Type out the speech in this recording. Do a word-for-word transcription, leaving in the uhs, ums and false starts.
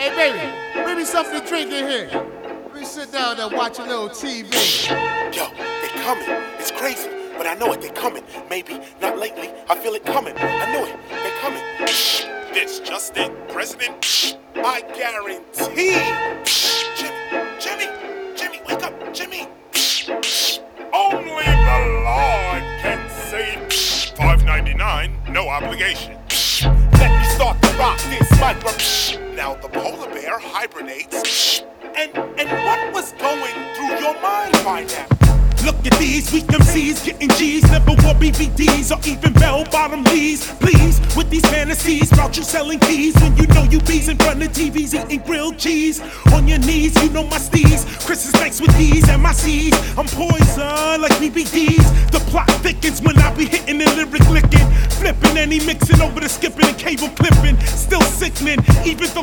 Hey, baby, bring me something to drink in here. Let me sit down and watch a little T V. Yo, they coming. It's crazy, but I know it. They coming. Maybe not lately. I feel it coming. I know it. They coming. This just it, President. I guarantee. Jimmy, Jimmy, Jimmy, wake up, Jimmy. Only the Lord can save. five ninety-nine, no obligation. Let me start to rock this micro. Now the polar bear hibernates. And and what was going through your mind by now? Look at these weak M Cs getting G's, never wore B V Ds or even bell-bottom Lees. Please, with these fantasies about you selling keys when you know you bees in front of T Vs eating grilled cheese. On your knees, you know my steez. Chris is nice with these and my C's. I'm poison like B B Ds. The plot thickens when I be hitting and lyric licking, flipping and he mixing over the skipping and cable clipping. Still sickening, even though